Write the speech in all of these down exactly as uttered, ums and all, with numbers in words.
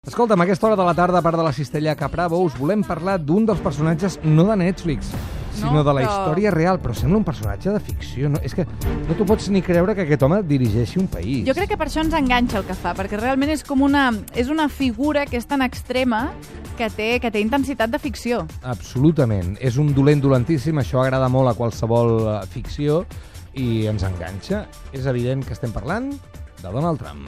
Escolta'm, a aquesta hora de la tarda, a part de la Cistella Capravo, us volem parlar d'un dels personatges, no de Netflix, sinó no, de la però... història real, però sembla un personatge de ficció. No? És que no t'ho pots ni creure que aquest home dirigeixi un país. Jo crec que per això ens enganxa el que fa, perquè realment és com una, és una figura que és tan extrema que té, que té intensitat de ficció. Absolutament. És un dolent dolentíssim, això agrada molt a qualsevol uh, ficció i ens enganxa. És evident que estem parlant de Donald Trump.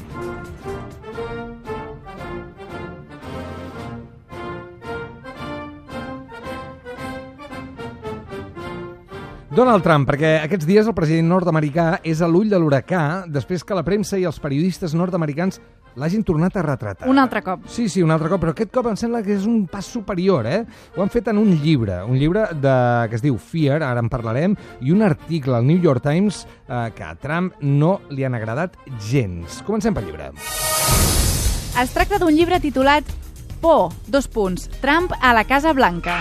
Donald Trump, perquè aquests dies el president nord-americà és a l'ull de l'huracà després que la premsa i els periodistes nord-americans l'hagin tornat a retratar. Un altre cop. Sí, sí, un altre cop, però aquest cop em sembla que és un pas superior, eh? Ho han fet en un llibre, un llibre de, que es diu Fear, ara en parlarem, i un article al New York Times eh, que a Trump no li han agradat gens. Comencem pel llibre. Es tracta d'un llibre titulat Por, dos punts, Trump a la Casa Blanca.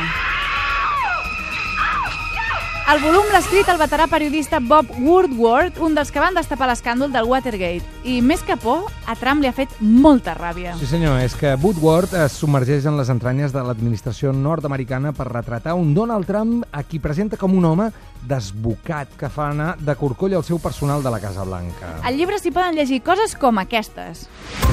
El volum l'ha escrit el veterà periodista Bob Woodward, un dels que van destapar l'escàndol del Watergate. I més que por, a Trump li ha fet molta ràbia. Sí senyor, és que Woodward es submergeix en les entranyes de l'administració nord-americana per retratar un Donald Trump a qui presenta com un home desbocat que fa anar de corcoll al seu personal de la Casa Blanca. Al llibre s'hi poden llegir coses com aquestes.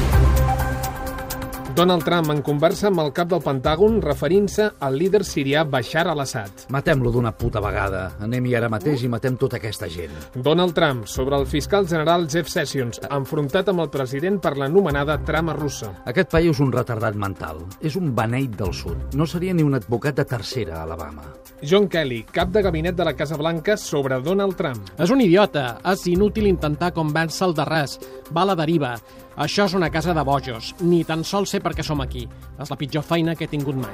Donald Trump en conversa amb el cap del Pentàgon referint-se al líder sirià Bashar al-Assad. Matem-lo d'una puta vegada. Anem-hi ara mateix i matem tota aquesta gent. Donald Trump sobre el fiscal general Jeff Sessions, enfrontat amb el president per l'anomenada trama russa. Aquest paio és un retardat mental. És un beneit del sud. No seria ni un advocat de tercera a Alabama. John Kelly, cap de gabinet de la Casa Blanca sobre Donald Trump. És un idiota. És inútil intentar convèncer-lo de res. Va a la deriva. Això és una casa de bojos. Ni tan sols sé per què som aquí. És la pitjor feina que he tingut mai.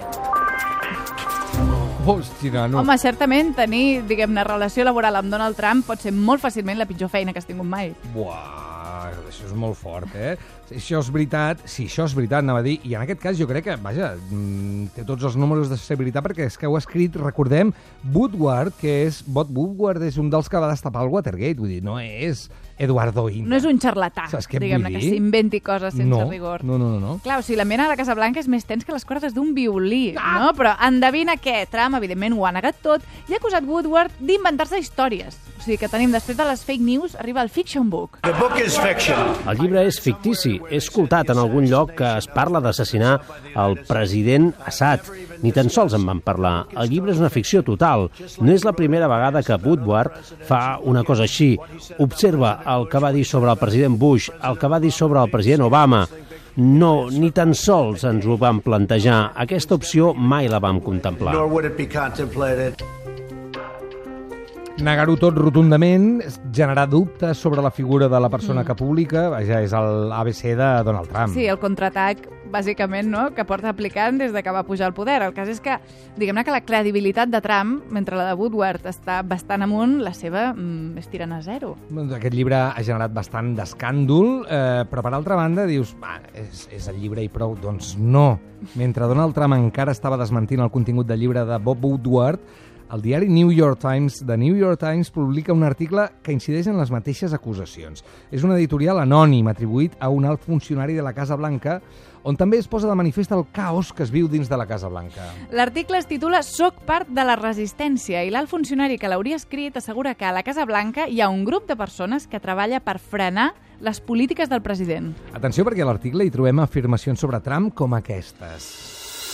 Hòstia, no. Home, certament tenir, diguem-ne, relació laboral amb Donald Trump pot ser molt fàcilment la pitjor feina que has tingut mai. Buah, això és molt fort, eh? Si això és veritat, si això és veritat, anava a dir, i en aquest cas jo crec que, vaja, té tots els números de ser veritat, perquè és que ho ha escrit, recordem, Woodward, que és, Bob Woodward és un dels que va destapar el Watergate, vull dir, no és Eduardo Ina. No és un xarlatà, diguem-ne, que s'inventi coses sense no, rigor. No, no, no, no. Clar, o sigui, la mena a la Casa Blanca és més tens que les cordes d'un violí, ah! no? Però endevina què? Trump, evidentment, ho ha negat tot i ha acusat Woodward d'inventar-se històries. O sigui, que tenim, després de les fake news, arriba el fiction book. The book is fiction. El llibre és fictici. He escoltat en algun lloc que es parla d'assassinar el president Assad. Ni tan sols en van parlar. El llibre és una ficció total. No és la primera vegada que Woodward fa una cosa així. Observa el que va dir sobre el president Bush, el que va dir sobre el president Obama. No, ni tan sols ens ho vam plantejar. Aquesta opció mai la vam contemplar. Nor would it be contemplated. Negar-ho tot rotundament, generar dubtes sobre la figura de la persona mm. que publica, vaja, és l'A B C de Donald Trump. Sí, el contraatac, bàsicament, no?, que porta aplicant des de que va pujar al poder. El cas és que, diguem-ne que la credibilitat de Trump, mentre la de Woodward està bastant amunt, la seva mm, és tirant a zero. Aquest llibre ha generat bastant d'escàndol, eh, però per altra banda dius, va, és, és el llibre i prou. Doncs no. Mentre Donald Trump encara estava desmentint el contingut del llibre de Bob Woodward, el diari New York Times, The New York Times, publica un article que incideix en les mateixes acusacions. És un editorial anònim atribuït a un alt funcionari de la Casa Blanca, on també es posa de manifest el caos que es viu dins de la Casa Blanca. L'article es titula Soc part de la resistència i l'alt funcionari que l'hauria escrit assegura que a la Casa Blanca hi ha un grup de persones que treballa per frenar les polítiques del president. Atenció, perquè a l'article hi trobem afirmacions sobre Trump com aquestes.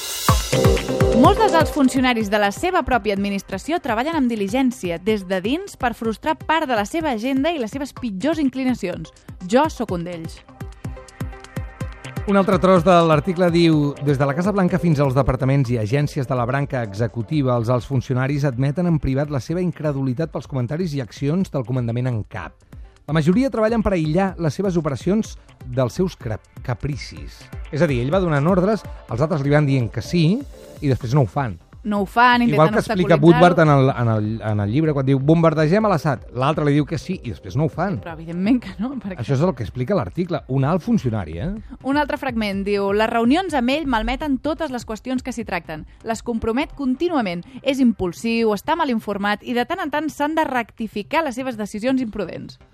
Molts dels alts funcionaris de la seva pròpia administració treballen amb diligència, des de dins, per frustrar part de la seva agenda i les seves pitjors inclinacions. Jo sóc un d'ells. Un altre tros de l'article diu: des de la Casa Blanca fins als departaments i agències de la branca executiva, els alts funcionaris admeten en privat la seva incredulitat pels comentaris i accions del comandament en cap. La majoria treballen per aïllar les seves operacions dels seus capricis. És a dir, ell va donant ordres, els altres li van dient que sí, i després no ho fan. No ho fan, intenten igual que explica Woodward en el, en, el, en el llibre, quan diu bombardegem a l'Assad, l'altre li diu que sí i després no ho fan. Però evidentment que no. Perquè... Això és el que explica l'article, un alt funcionari, eh? Un altre fragment diu: les reunions amb ell malmeten totes les qüestions que s'hi tracten. Les compromet contínuament. És impulsiu, està mal informat i de tant en tant s'han de rectificar les seves decisions imprudents.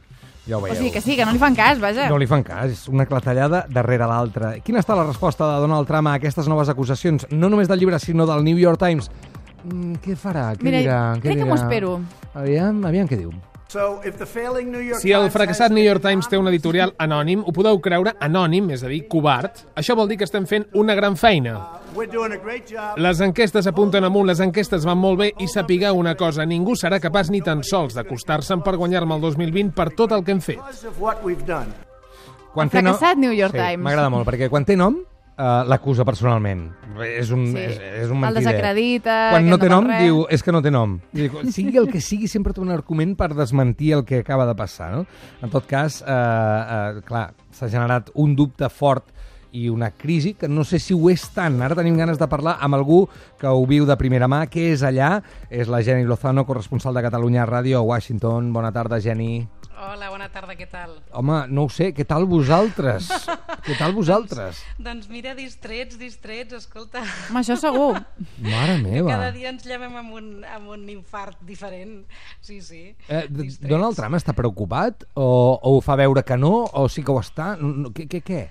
Ja ho O veieu. sigui que sí, que no li fan cas, vaja. No li fan cas, és una clatellada darrere l'altra. Quina està la resposta de Donald Trump a aquestes noves acusacions? No només del llibre, sinó del New York Times. Mm, què farà? Què Mira, dirà? Què crec que dirà? m'ho espero. Aviam, aviam què diu. So, if the failing New York Si el Times fracassat has New York been Times té un editorial anònim, ho podeu creure anònim, és a dir, covard. Això vol dir que estem fent una gran feina. We're doing a great job. Les enquestes apunten amunt, les enquestes van molt bé i sapigueu una cosa, ningú serà capaç ni tan sols d'acostar-se'n per guanyar-me el dos mil vint per tot el que hem fet. Because of what we've done. Quan El fracassat New York sí, Times. M'agrada molt, perquè quan té nom, uh, l'acusa personalment. És un, Sí. és, és un El mentider. desacredita, Quan que no no té val nom, res. diu, és que no té nom. Diu, sigui el que sigui, sempre té un argument per desmentir el que acaba de passar. No? En tot cas, uh, uh, clar, s'ha generat un dubte fort i una crisi que no sé si ho és tant. Ara tenim ganes de parlar amb algú que ho viu de primera mà, que és allà. És la Jenny Lozano, corresponsal de Catalunya Ràdio a Washington. Bona tarda, Jenny. Hola, bona tarda, què tal? Home, no ho sé, què tal vosaltres? Què tal vosaltres? Doncs mira, distrets, distrets, escolta. Home, això segur. Mare meva. Cada dia ens llevem amb un, amb un infart diferent. Sí, sí. Eh, d- distrets. Donald Trump està preocupat? O, o ho fa veure que no? O sí que ho està? No, no, què, què, què?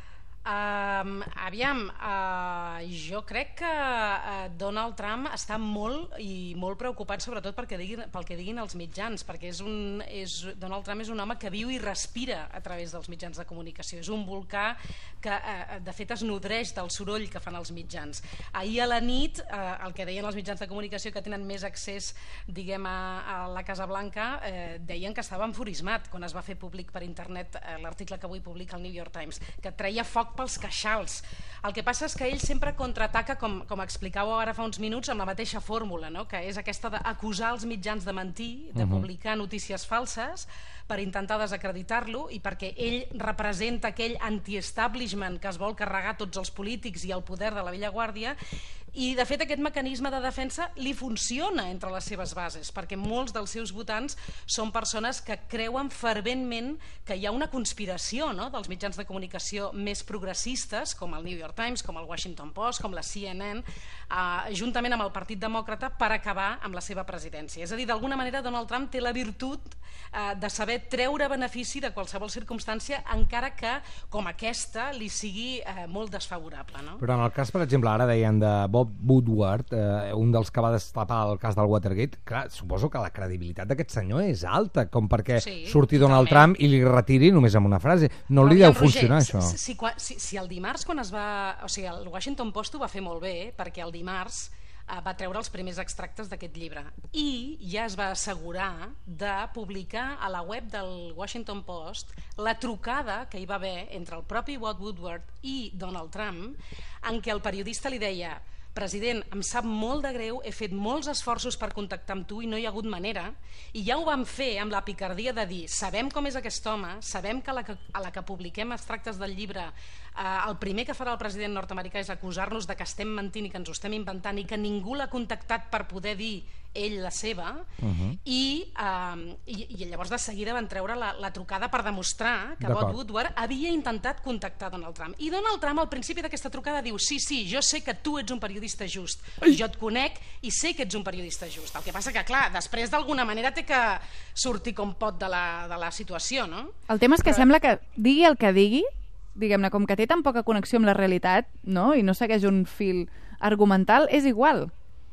Um, aviam, uh, jo crec que uh, Donald Trump està molt i molt preocupat sobretot perquè diguin, pel que diguin els mitjans, perquè és un, és, Donald Trump és un home que viu i respira a través dels mitjans de comunicació, és un volcà que uh, de fet es nodreix del soroll que fan els mitjans. Ahir a la nit, uh, el que deien els mitjans de comunicació que tenen més accés, diguem, a, a la Casa Blanca, eh, deien que estava enfurismat quan es va fer públic per internet eh, l'article que avui publica el New York Times, que treia foc pels queixals. El que passa és que ell sempre contraataca, com, com explicàveu ara fa uns minuts, amb la mateixa fórmula, no? Que és aquesta d'acusar els mitjans de mentir, de Mhm. publicar notícies falses per intentar desacreditar-lo i perquè ell representa aquell anti-establishment que es vol carregar tots els polítics i el poder de la vella guàrdia. I de fet aquest mecanisme de defensa li funciona entre les seves bases, perquè molts dels seus votants són persones que creuen ferventment que hi ha una conspiració, no?, dels mitjans de comunicació més progressistes, com el New York Times, com el Washington Post, com la C N N, eh, juntament amb el Partit Demòcrata, per acabar amb la seva presidència. És a dir, d'alguna manera Donald Trump té la virtut eh, de saber treure benefici de qualsevol circumstància, encara que, com aquesta, li sigui eh, molt desfavorable, no? Però en el cas, per exemple, ara deien de Bob Woodward, eh, un dels que va destapar el cas del Watergate, clar, suposo que la credibilitat d'aquest senyor és alta, com perquè Sí, surti Donald totalment. Trump i li retiri només amb una frase. No Però li aviam, deu funcionar, Roger, això. Si, si, quan- si, si el dimarts quan es va... O sigui, el Washington Post ho va fer molt bé, perquè el dimarts eh, va treure els primers extractes d'aquest llibre i ja es va assegurar de publicar a la web del Washington Post la trucada que hi va haver entre el propi Bob Woodward i Donald Trump, en què el periodista li deia: president, em sap molt de greu, he fet molts esforços per contactar amb tu i no hi ha hagut manera, i ja ho vam fer amb la picardia de dir, sabem com és aquest home, sabem que a la que, a la que publiquem extractes del llibre eh, el primer que farà el president nord-americà és acusar-nos de que estem mentint i que ens ho estem inventant i que ningú l'ha contactat per poder dir ell la seva, Mhm. i, eh, i, i llavors de seguida van treure la, la trucada per demostrar que D'acord. Bob Woodward havia intentat contactar Donald Trump. I Donald Trump al principi d'aquesta trucada diu: sí, sí, jo sé que tu ets un periodista just, jo et conec i sé que ets un periodista just. El que passa que, clar, després d'alguna manera té que sortir com pot de la, de la situació, no? El tema és que sembla que digui el que digui, diguem-ne, com que té tan poca connexió amb la realitat, no?, i no segueix un fil argumental, és igual.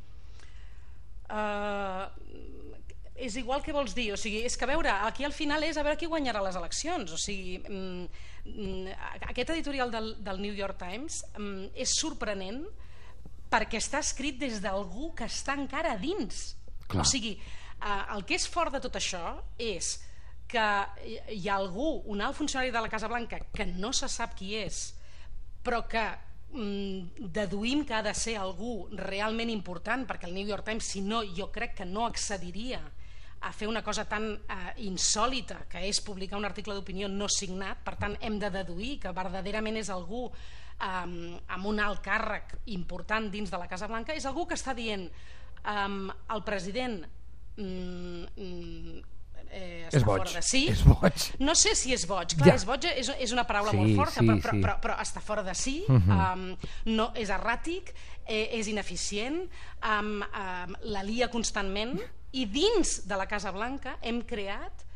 Uh, és igual que vols dir, o sigui, és que a veure, aquí al final és a veure qui guanyarà les eleccions, o sigui, mm, mm, aquest editorial del, del New York Times mm, és sorprenent perquè està escrit des d'algú que està encara a dins. Clar. O sigui, uh, el que és fort de tot això és que hi ha algú, un alt funcionari de la Casa Blanca, que no se sap qui és, però que deduïm que ha de ser algú realment important, perquè el New York Times, si no, jo crec que no accediria a fer una cosa tan eh, insòlita, que és publicar un article d'opinió no signat. Per tant, hem de deduir que verdaderament és algú eh, amb un alt càrrec important dins de la Casa Blanca, és algú que està dient eh, el president mm, mm, Eh, És boig, fora de si. és boig. No sé si és boig, clar, Ja. és boig és, és una paraula Sí, molt forta, sí, però, però, sí. però, però està fora de si, Mhm. um, no, és erràtic, eh, és ineficient, um, um, la lia constantment, i dins de la Casa Blanca hem creat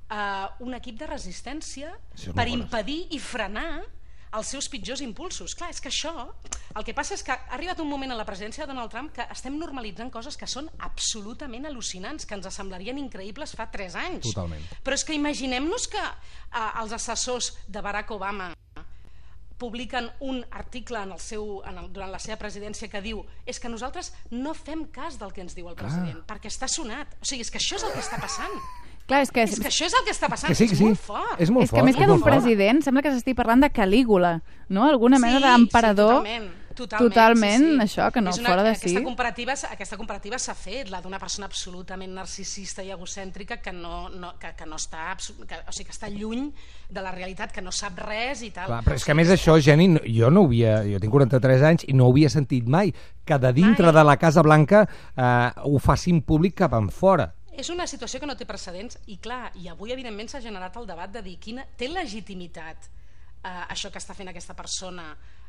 uh, un equip de resistència per impedir i frenar els seus pitjors impulsos. Clar, és que això, el que passa és que ha arribat un moment en la presidència de Donald Trump que estem normalitzant coses que són absolutament al·lucinants, que ens semblarien increïbles fa tres anys. Totalment. Però és que imaginem-nos que uh, els assessors de Barack Obama publiquen un article en el seu, en el, durant la seva presidència que diu és que nosaltres no fem cas del que ens diu el president, perquè està sonat. O sigui, és que això és el que està passant. Clar, és que... És que això és el que està passant, que sí, que és sí. molt fort. És molt és que més que d'un president, sembla que s'estigui parlant de Calígula, no? Alguna mena sí, d'emperador. Sí, totalment. Totalment, totalment sí, sí. això, que no una, fora de aquesta si. Comparativa, aquesta comparativa s'ha fet, la d'una persona absolutament narcisista i egocèntrica que no, no, que, que no està, que, o sigui, que està lluny de la realitat, que no sap res i tal. Clar, però és que a més això, Jenny, jo no ho havia, jo tinc quaranta-tres anys i no ho havia sentit mai, que de dintre mai. de la Casa Blanca eh, ho facin públic cap en fora. És una situació que no té precedents i clar, i avui evidentment s'ha generat el debat de dir quina té legitimitat eh, això que està fent aquesta persona,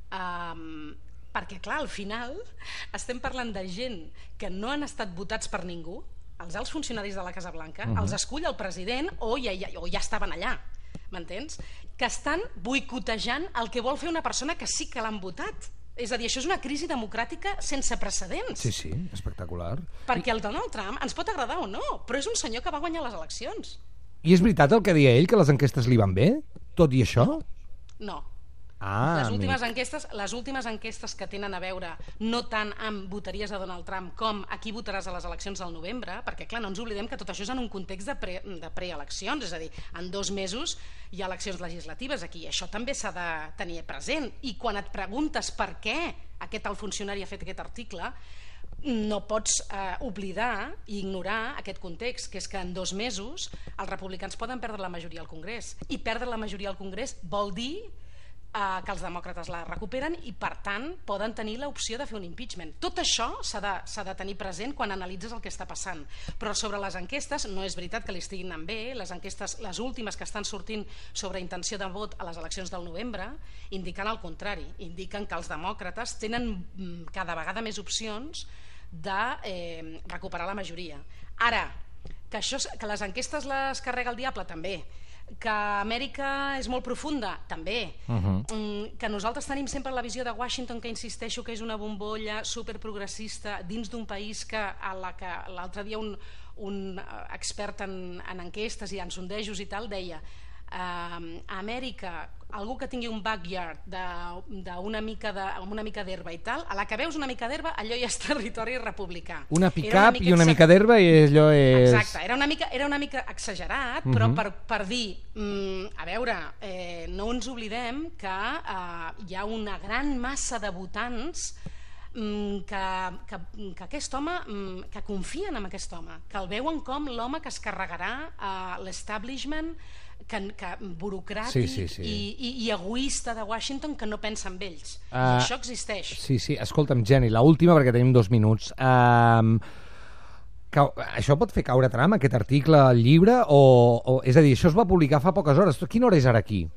eh, perquè clar, al final estem parlant de gent que no han estat votats per ningú, els alts funcionaris de la Casa Blanca, uh-huh. els escull el president o ja, ja, o ja estaven allà, m'entens? Que estan boicotejant el que vol fer una persona que sí que l'han votat. És a dir, això és una crisi democràtica sense precedents. Sí, sí, espectacular. Perquè el Donald Trump ens pot agradar o no, però és un senyor que va guanyar les eleccions. I és veritat el que deia ell, que les enquestes li van bé? Tot i això? No. Ah, les últimes enquestes, les últimes enquestes que tenen a veure no tant amb votaries a Donald Trump com a qui votaràs a les eleccions del novembre, perquè clar, no ens oblidem que tot això és en un context de, pre, de preeleccions, és a dir, en dos mesos hi ha eleccions legislatives aquí, això també s'ha de tenir present, i quan et preguntes per què aquest alt funcionari ha fet aquest article, no pots eh, oblidar i ignorar aquest context, que és que en dos mesos els republicans poden perdre la majoria al Congrés, i perdre la majoria al Congrés vol dir que els demòcrates la recuperen i per tant poden tenir l'opció de fer un impeachment. Tot això s'ha de, s'ha de tenir present quan analitzes el que està passant, però sobre les enquestes no és veritat que li estiguin anant bé. Les enquestes, les últimes que estan sortint sobre intenció de vot a les eleccions del novembre indiquen el contrari, indiquen que els demòcrates tenen cada vegada més opcions de eh, recuperar la majoria. Ara, que, això, que les enquestes les carrega el diable, també. Que Amèrica és molt profunda, també. Uh-huh. Que nosaltres tenim sempre la visió de Washington, que insisteixo que és una bombolla superprogressista dins d'un país que a la que l'altre dia un, un expert en, en enquestes i en sondejos i tal deia uh, a Amèrica algú que tingui un backyard d'una mica de, amb una mica d'herba i tal, a la que veus una mica d'herba allò ja és territori republicà. Una pick-up i una mica d'herba i allò és... Exacte, era una mica, era una mica exagerat, però uh-huh. per, per dir mm, a veure, eh, no ens oblidem que eh, hi ha una gran massa de votants mm, que, que, que aquest home mm, que confien en aquest home, que el veuen com l'home que es carregarà eh, l'establishment que, que burocràtic sí, sí, sí. I, i, i egoista de Washington, que no pensa en ells. Uh, I això existeix. Sí, sí, escolta'm, Jenny, l'última perquè tenim dos minuts. Um, que, això pot fer caure Trump, aquest article al llibre? O, o, és a dir, això es va publicar fa poques hores. Quina hora és ara aquí?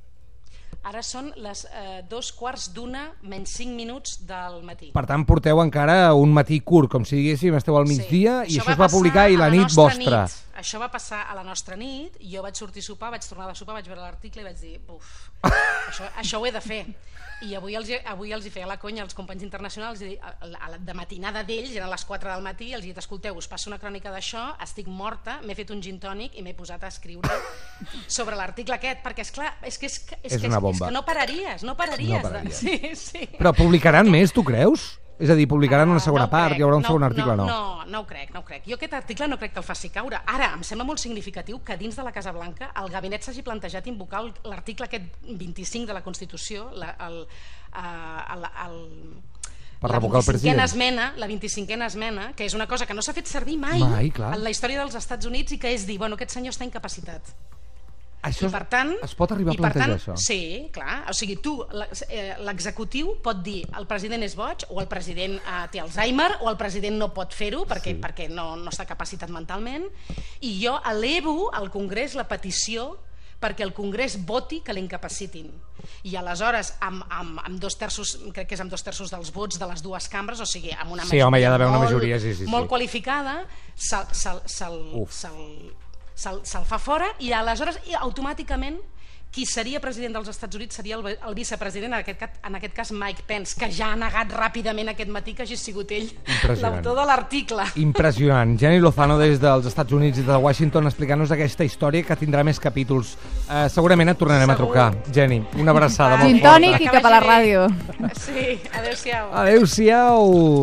Ara són les eh, dos quarts d'una menys cinc minuts del matí. Per tant, porteu encara un matí curt, com si diguéssim, esteu al migdia, sí. I això, això es va publicar i la, la nit vostra. Nit. Això va passar a la nostra nit, i jo vaig sortir a sopar, vaig tornar de sopar, vaig veure l'article i vaig dir, buf, això, això ho he de fer. I avui els, avui els hi feia la conya als companys internacionals, i de matinada d'ells, eren les quatre del matí, els he dit, escolteu, us passo una crònica d'això, estic morta, m'he fet un gin tònic i m'he posat a escriure sobre l'article aquest, perquè és clar, és que, és, és, és, que, una és que no pararies, no pararies. No pararies. De... Sí, sí. Però publicaran més, tu creus? És a dir, publicaran una segona no part, crec, hi haurà un no, segon article, no? No, no, no ho crec, no ho crec. Jo aquest article no crec que el faci caure. Ara, em sembla molt significatiu que dins de la Casa Blanca el gabinet s'hagi plantejat invocar l'article aquest vint-i-cinc de la Constitució, la, el, el, el, per la revocar el president. Esmena, la vint-i-cinquena esmena, que és una cosa que no s'ha fet servir mai, mai en la història dels Estats Units, i que és dir, bueno, aquest senyor està incapacitat. Això I per tant, es pot arribar a plantejar, tant, això? Sí, clar. O sigui, tu, l'executiu pot dir el president és boig, o el president eh, té Alzheimer, o el president no pot fer-ho perquè, sí. perquè no, no està capacitat mentalment, i jo elevo al Congrés la petició perquè el Congrés voti que l'incapacitin. I aleshores, amb, amb, amb dos terços, crec que és amb dos terços dels vots de les dues cambres, o sigui, amb una sí, majoria, home, hi ha d'haver una molt, majoria sí, sí, molt sí. qualificada, se'l... Se, se, se, se'l se fa fora i aleshores i automàticament qui seria president dels Estats Units seria el, el vicepresident, en aquest, en aquest cas Mike Pence, que ja ha negat ràpidament aquest matí que hagi sigut ell l'autor de l'article. Impressionant. Jenny Lozano des dels Estats Units i de Washington explicant-nos aquesta història que tindrà més capítols. Uh, segurament et tornarem Segur. a trucar. Jenny, una abraçada molt forta. Gin tònic i cap a la ràdio. Sí, adéu-siau. Adéu-siau.